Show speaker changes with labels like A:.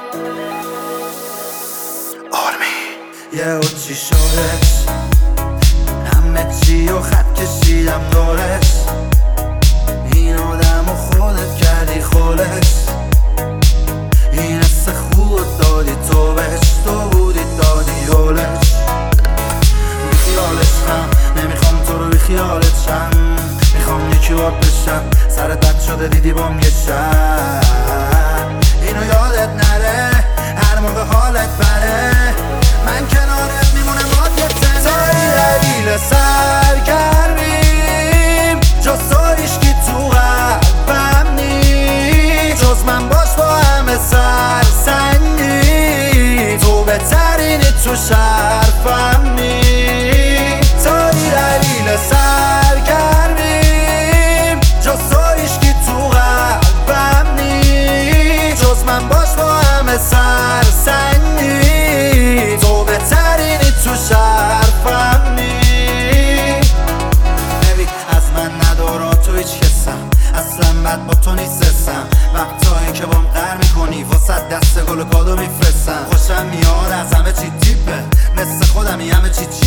A: یه چی شدش همه چی و خط کشیدم دورش این آدم و خودت کردی خولش این حس خود دادی تو بهش تو بودی دادی یولش بیخیالش هم نمیخوام تو رو بیخیالت شم میخوام یکی بار بشم سرت بد شده دیدی بام یه شب اینو یادت نره هر موقع حالت بره من کنارت میمونم باد یه تنه تایی دلیل سرگرمیم جز تو هیشکی تو قلبم نی جز من باش با همه سرسنگی تو بهترینی تو شرفم نی تایی دلیل سرگرمیم جز تو هیشکی تو قلبم نی جز من باش با همه سرسنگی تو بهترینی تو شرفم نی ببین از من ندارا تو هیچ کسم اصلا بد با تو نیستم وقتایی که بام قهر میکنی واسه دست گل و کادو میفرستم خوشم میاد از همه چی تیپه مثل خودمی همه چی